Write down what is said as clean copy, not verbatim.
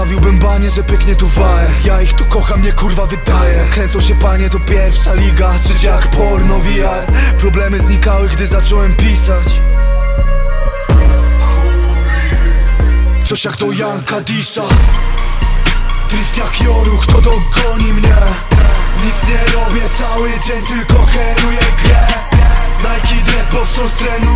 Postawiłbym banie, że pyknie tu waje. Ja ich tu kocham, nie kurwa wydaje. Kręcą się panie, to pierwsza liga. Życie jak porno VR. Problemy znikały, gdy zacząłem pisać. Coś jak to Janka Disza. Drift jak Joru, kto dogoni mnie? Nic nie robię cały dzień, tylko kieruję grę. Nike dress, bo wciąż trenuję.